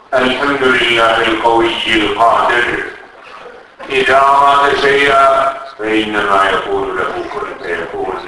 الحمد لله القوي القادر، إذا أراد شيئا فإنما يقول له كن فيكون،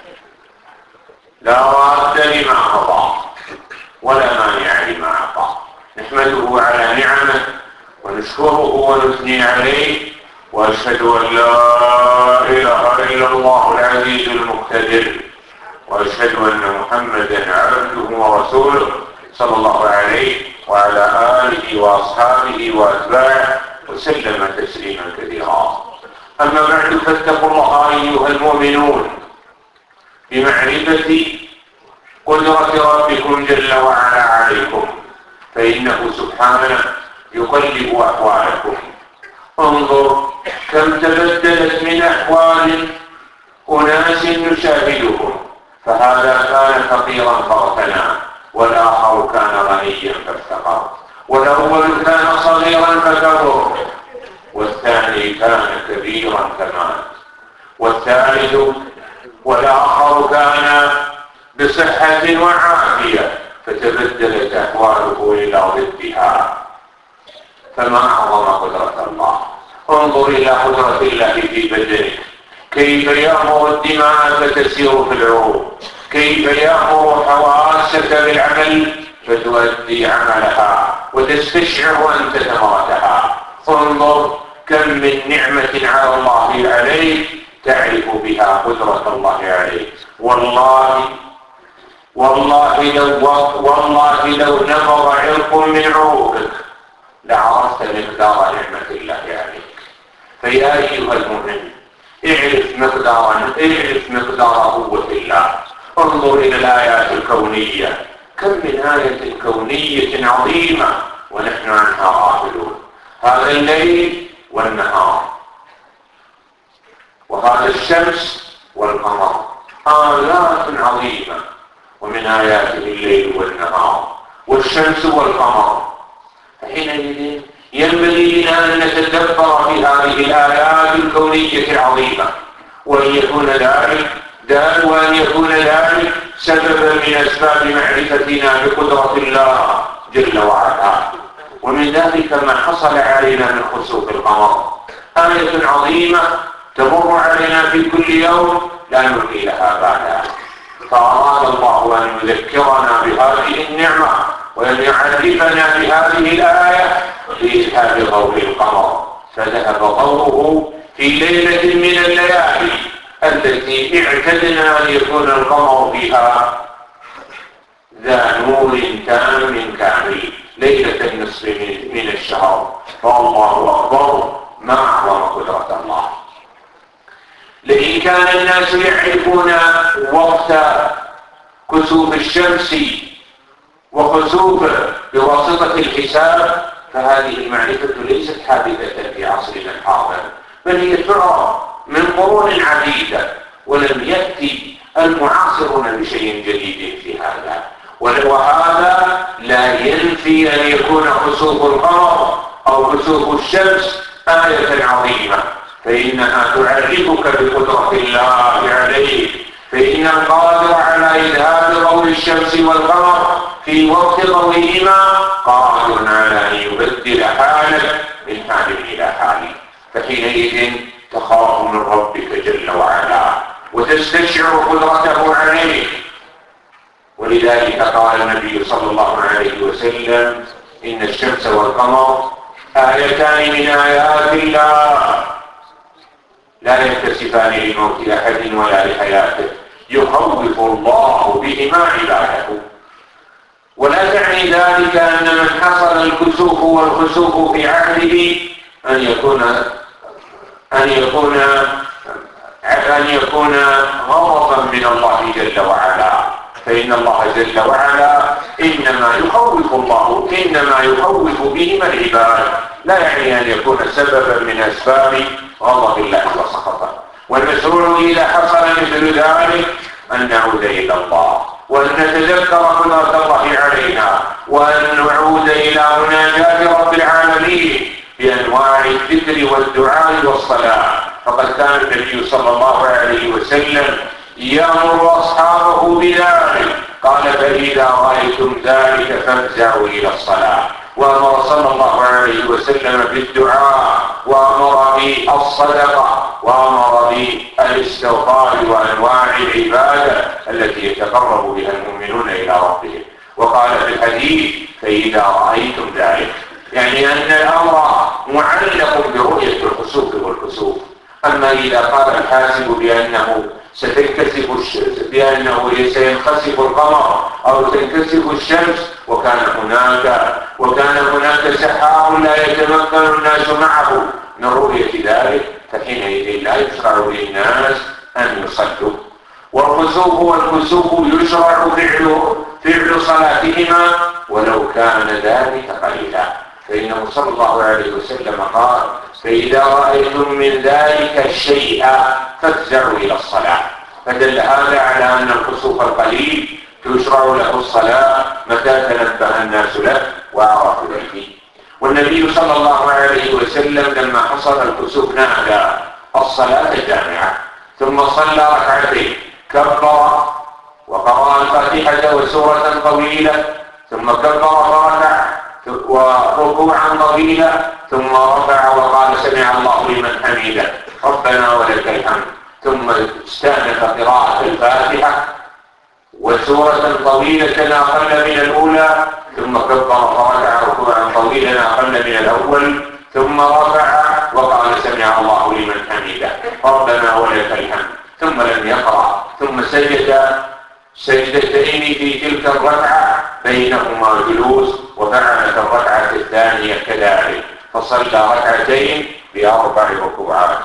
لا راد لما قضى ولا مانع لما أعطى. نحمده على نعمه ونشكره ونثني عليه، وأشهد أن لا إله إلا الله العزيز المقتدر، وأشهد أن محمدا عبده ورسوله صلى الله عليه وعلى آله وأصحابه وأتباعه وسلم تسليما كثيرا. أما بعد، فاتقوا الله أيها المؤمنون بمعرفة قدرة ربكم جل وعلا عليكم، فإنه سبحانه يقلب أحوالكم. انظر كم تبدلت من أحوال أناس نشاهدهم، فهذا كان فقيرا فاغتنى، والآخر كان غنيا فافتقر، والأول كان صغيرا فكبر، والثاني كان كبيرا فمات، والثالث والآخر كان بصحة وعافية فتبدلت أحواله إلى ضدها. فما أعظم قدرة الله. انظر إلى قدرة الله في بدنك، كيف يأمر الدماء فتسير في العروق، كيف يأمر حواسك بالعمل فتؤدي عملها وتستشعر أنت ثمرتها. انظر كم من نعمة على الله عليك تعرف بها قدرة الله عليك. والله لو نبض عرق من عروقك لعرفت مقدار نعمة الله عليك. فيا أيها المؤمن، اعرف مقدار قوة الله. انظر إلى الآيات الكونية، كم من آية كونية عظيمة ونحن عنها غافلون. هذا الليل والنهار، وهذا الشمس والقمر، آيات عظيمة، ومن آياته الليل والنهار والشمس والقمر. فحينئذ ينبغي لنا أن نتدبر في هذه الآيات الكونية العظيمة، وأن يكون ذلك سببا من أسباب معرفتنا بقدرة الله جل وعلا. ومن ذلك ما حصل علينا من خسوف القمر، آية عظيمة تمر علينا في كل يوم لا نلقي لها بالا، فأراد الله أن يذكرنا بهذه النعمة وأن يعرفنا بهذه الآية بإذهاب ضوء القمر، فذهب ضوءه في ليلة من الليالي التي اعتدنا أن يكون القمر فيها ذا نور تام كامل، ليلة النصف من الشهر. فالله أكبر، ما أعظم قدرة الله. لئن كان الناس يعرفون وقت كسوف الشمس وخسوفه بواسطة الحساب، فهذه المعرفة ليست حادثة في عصرنا الحاضر، بل هي تعرف من قرون عديدة، ولم يأتي المعاصرون بشيء جديد في هذا. وهذا لا ينفي أن يكون خسوف القمر أو كسوف الشمس آية عظيمة، فإنها تعرفك بقدرة الله عليك. فإن القادر على إذهاب ضوء الشمس والقمر في وقت ضوئهما قادر على أن يبدل حالك من حال إلى حال، فحينئذ تخاف من ربك جل وعلا وتستشعر قدرته عليك. ولذلك قال النبي صلى الله عليه وسلم: إن الشمس والقمر آيتان من آيات الله لا ينكسفان لموت أحد ولا لحياته، يخوف الله بهما عباده. ولا تعني ذلك أن من حصل الكسوف والخسوف في عهده أن يكون غضبا من الله جل وعلا، فإن الله جل وعلا إنما يخوف بهما العباد، لا يعني أن يكون سببا من أسباب غضب الله وسخطه. والمشروع إذا حصل مثل ذلك أن نعود إلى الله، وأن نتذكر قدرة الله علينا، وأن نعود إلى مناجاة رب العالمين بأنواع الذكر والدعاء والصلاة. فقد كان النبي صلى الله عليه وسلم يأمر أصحابه بذلك، قال: فإذا رأيتم ذلك فافزعوا إلى الصلاة. وأمر صلى الله عليه وسلم بالدعاء، وأمر بالصدقة، وأمر بالاستغفار وأنواع العبادة التي يتقرب بها المؤمنون إلى ربهم. وقال في الحديث: فإذا رأيتم ذلك، يعني أن الأمر معلق برؤية الخسوف والكسوف. أما إذا قال الحاسب بأنه سينخسف القمر أو تنكسف الشمس وكان هناك سحاب لا يتمكن الناس معه من رؤية ذلك، فحينئذ لا يشرع للناس أن يصلوا. والخسوف والكسوف يشرع فعل صلاتهما ولو كان ذلك قليلا، فإنه صلى الله عليه وسلم قال: فإذا رأيتم من ذلك الشيء فافزعوا إلى الصلاة. فدل هذا على أن الكسوف القليل تشرع له الصلاة متى تنبه الناس له وعرفوا به. والنبي صلى الله عليه وسلم لما حصل الكسوف نادى الصلاة الجامعة، ثم صلى ركعتين، كبر وقرأ الفاتحة وسورة طويلة، ثم كبر فركع وركوعا طويلا، ثم رفع وقال: سمع الله لمن حمده ربنا ولك الحمد، ثم استأنف قراءة الفاتحة وسورة طويلة أقل من الأولى، ثم كبر فركع ركوعا طويلا أقل من الأول، ثم رفع وقال: سمع الله لمن حمده ربنا ولك الحمد، ثم لم يقرأ، ثم سجد سجدتين في تلك الركعة بينهما جلوس، وفعل في الركعة الثانية كذلك، فصلى ركعتين ب4 ركوعات.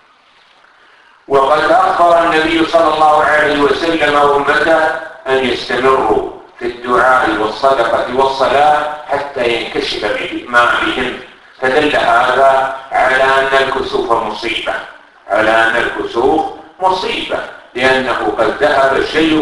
وقد أخبر النبي صلى الله عليه وسلم أمته أن يستمروا في الدعاء والصدقة والصلاة حتى ينكشف ما بهم، فدل هذا على أن الكسوف مصيبة، لأنه قد ذهب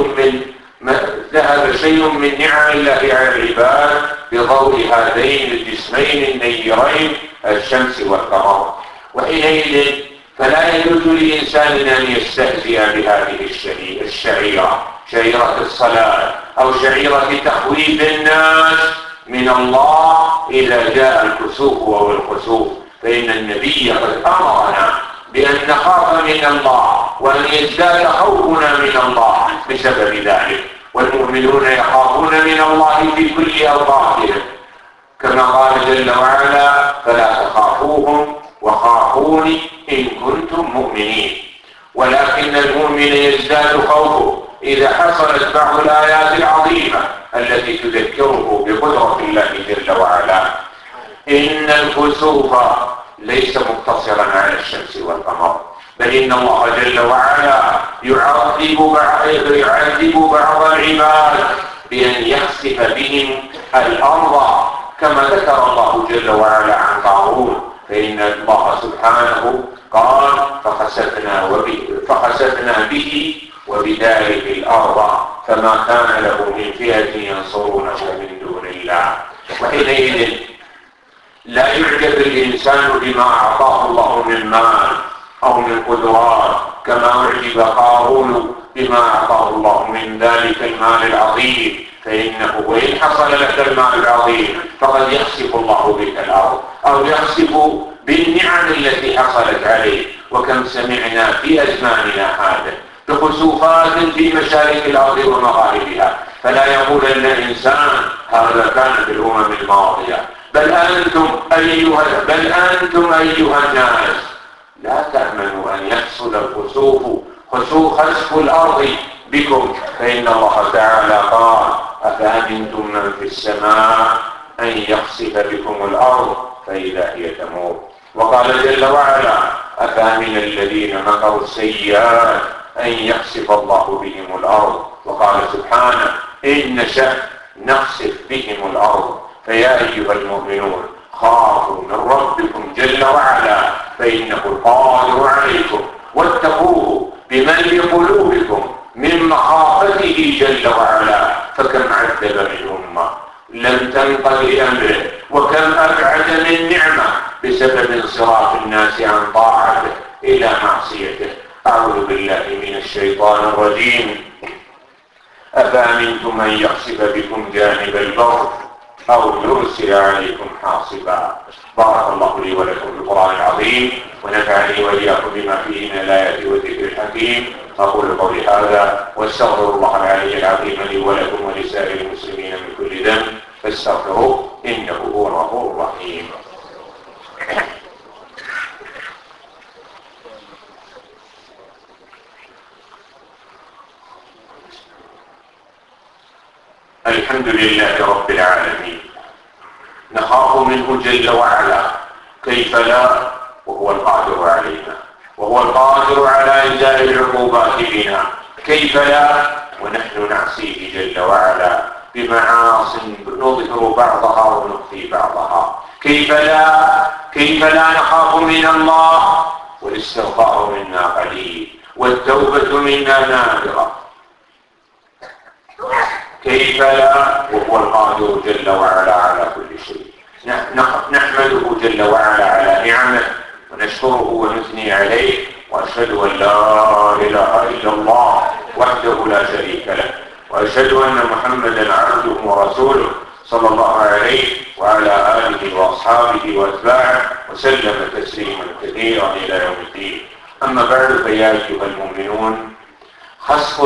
شيء من نعم الله على العباد بضوء هذين الجسمين النيرين الشمس والقمر. وحينئذ فلا يجوز لإنسان أن يستهزئ بهذه الشعيرة، شعيرة الصلاة أو شعيرة تخويف الناس من الله إذا جاء الكسوف أو الخسوف، فإن النبي قد أمرنا بأن نخاف من الله وأن يزداد خوفنا من الله بسبب ذلك، والمؤمنون يخافون من الله في كل أوقاتهم، كما قال جل وعلا: فلا تخافوهم وخافوني إن كنتم مؤمنين. ولكن المؤمن يزداد خوفه إذا حصلت بعض الآيات العظيمة التي تذكره بقدرة الله جل وعلا. إن الكسوف ليس مقتصرا على الشمس والقمر، بل إن الله جل وعلا يعذب بعض العباد بأن يخسف بهم الأرض، كما ذكر الله جل وعلا عن قارون، فإن الله سبحانه قال: فخسفنا به وبداره الأرض فما كان له من فئة ينصرونه من دون الله. وحينئذ لا يعجب الإنسان بما أعطاه الله من مال أو من قدرات، كما أعجب قارون بما أعطاه الله من ذلك المال العظيم، فإنه وإن حصل لك المال العظيم فقد يخسف الله بك الأرض أو يخسف بالنعم التي حصلت عليه. وكم سمعنا في أزماننا هذا بخسوفات في مشارق الأرض ومغاربها، فلا يقول أن الإنسان هذا كان في الأمم الماضية، بل أنتم أيها الناس لا تأمنوا أن يحصل خسف الأرض بكم، فإن الله تعالى قال: أفأمنتم من في السماء أن يخسف بكم الأرض فإذا هي تمور. وقال جل وعلا: أفأمن الذين مكروا السيئات أن يخسف الله بهم الأرض. وقال سبحانه: إن نشأ نخسف بهم الأرض. فيا أيها المؤمنون خافوا من ربكم جل وعلا فإنه القادر عليكم، واتقوه بملء قلوبكم من مخافته جل وعلا. فكم عذب من أمة لم تنقض لأمره، وكم أبعد من نعمة بسبب انصراف الناس عن طاعته إلى معصيته. أعوذ بالله من الشيطان الرجيم. أفأمنتم أن يخسف بكم جانب البر أو يرسل عليكم حاصبا. بارك الله لي ولكم في القرآن العظيم، ونفعني وإياكم بما فيه من الآيات والذكر الحكيم. أقول قولي هذا واستغفر الله العلي العظيم لي ولكم ولسائر المسلمين من كل ذنب فاستغفروه إنه هو الغفور الرحيم. الحمد لله رب العالمين، نخاف منه جل وعلا، كيف لا وهو القادر علينا، وهو القادر على إنزال العقوبات بنا، كيف لا ونحن نعصيه جل وعلا بمعاص نظهر بعضها ونخفي بعضها. كيف لا نخاف من الله والاستغفار منا قليل والتوبة منا نادرة. كيف لا وهو القادر جل وعلا على كل شيء. نحمده جل وعلا على نعمه ونشكره ونثني عليه، وأشهد أن لا إله إلا الله وحده لا شريك له، وأشهد أن محمدا عبده ورسوله صلى الله عليه وعلى آله وأصحابه وأتباعه وسلم تسليما كثيرا إلى يوم الدين. أما بعد، فيا أيها المؤمنون، خسف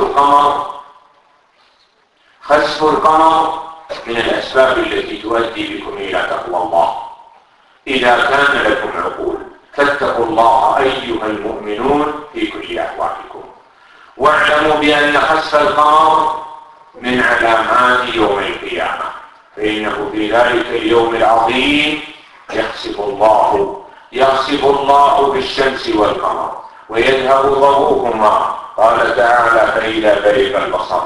القمر من الأسباب التي تؤدي بكم إلى تقوى الله إذا كان لكم عقول، فاتقوا الله أيها المؤمنون في كل أحوالكم، واعلموا بأن خسف القمر من علامات يوم القيامة، فإنه في ذلك اليوم العظيم يخسف الله بالشمس والقمر ويذهب ضوءهما. قال تعالى: فإذا برق البصر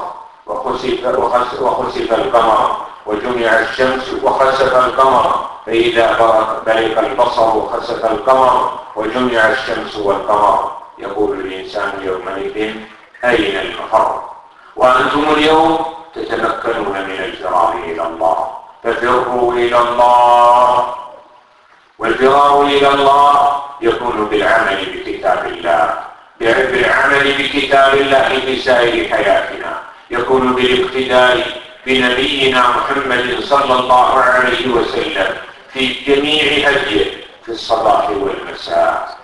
وخسف القمر وجمع الشمس وخسف القمر، فإذا برق البصر وخسف القمر وجمع الشمس والقمر، يقول الإنسان يومئذ أين المفر؟ وأنتم اليوم تتمكنون من الفرار إلى الله، ففروا إلى الله. والفرار إلى الله يكون بالعمل بكتاب الله، في سائر حياتنا، يكون بالاقتداء بنبينا محمد صلى الله عليه وسلم في جميع هديه، في الصباح والمساء،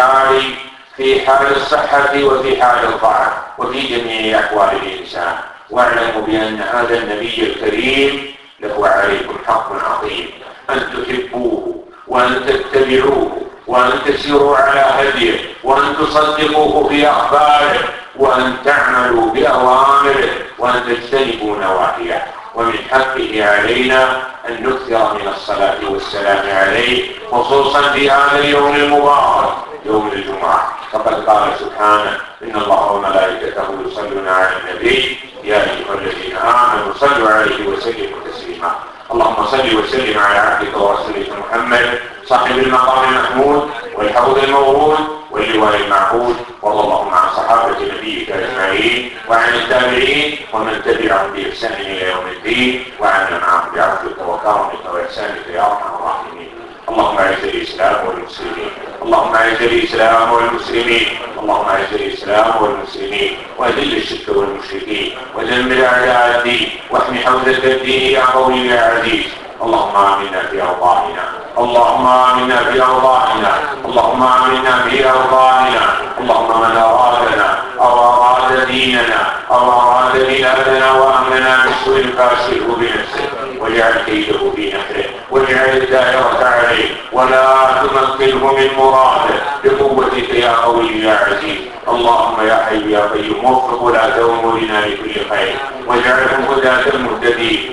في حال الصحة وفي حال الضعف، وفي جميع أحوال الإنسان. واعلموا بأن هذا النبي الكريم له عليكم حق عظيم، أن تحبوه وأن تتبعوه وأن تسيروا على هديه وأن تصدقوه في أخباره وأن تعملوا بأوامره وأن تجتنبوا نواهيه. ومن حقه علينا أن نكثر من الصلاة والسلام عليه، خصوصا في هذا اليوم المبارك، يوم الجمعة. فقد قال سبحانه: إن الله وملائكته يصلون على النبي يا أيها الذين آمنوا صلوا عليه وسلموا تسليما. اللهم صل وسلم على عبدك ورسولك محمد صاحب المقام المحمود والحوض المورود واللواء المعقود، وارض اللهم عن صحابة نبيك أجمعين وعن التابعين ومن تبعهم بإحسان إلى يوم الدين، وعنا معهم بعفوك وكرمك وإحسانك يا أرحم الراحمين. اللهم اعز الإسلام والمسلمين، اللهم اعز الإسلام والمسلمين، اللهم اعز الإسلام والمسلمين، وأذل الشرك والمشركين، ودمر أعداء الدين، واحمي حوزة الدين يا قوي يا عزيز. اللهم آمنا في أوطاننا، اللهم آمنا في أوطاننا، اللهم آمنا في أوطاننا. اللهم من أرادنا أو أراد ديننا أو أراد بلادنا وأمننا بسوء فاشله بنفسه، واجعل كيده في نحره، واجعل الدائرة عليه، ولا تمكنه من مراده بقوتك يا قوي يا عزيز. اللهم يا حي يا قيوم وفق ولاة أمورنا لكل خير، واجعلهم هداة مهتدين.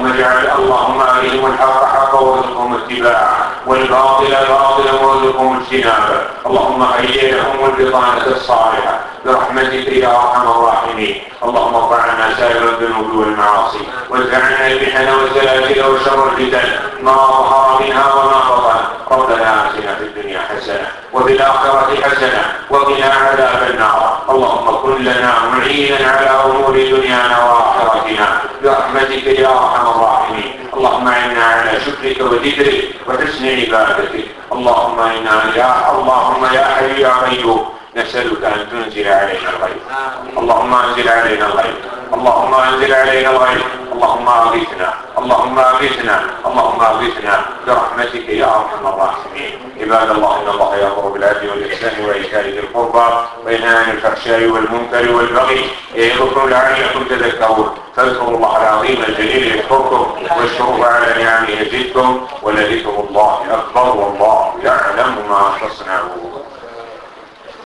اللهم أرهم الحق حقا وارزقهم اتباعه، والباطل باطلا وارزقهم اجتنابه. اللهم هيئ لهم البطانة الصالحة برحمتك يا أرحم الراحمين. اللهم ارفع عنا سائر الذنوب والمعاصي، وادفعنا المحن والزلازل وشر الفتن ما ظهر منها وما بطن. ربنا آتنا في الدنيا حسنة وفي الآخرة حسنة وقنا عذاب النار. اللهم كن لنا معينا على أمور دنيانا وآخرتنا برحمتك يا أرحم الراحمين. اللهم إنا على شكرك وذكرك وحسن عبادتك. اللهم يا حي يا قيوم نسألك أن تنزل علينا الغيث. اللهم أنزل علينا الغيث اللهم انزل علينا الغيث، اللهم اغثنا، اللهم اغثنا، اللهم اغثنا برحمتك يا ارحم الراحمين. عباد الله، ان الله يامر بالعدل والاحسان وايتاء ذي القربى وينهى عن الفحشاء والمنكر والبغي يعظكم لعلكم تذكرون. فاذكروا الله العظيم الجليل يذكركم واشكروه على نعمه يزدكم ولذكر الله اكبر والله يعلم ما تصنعون.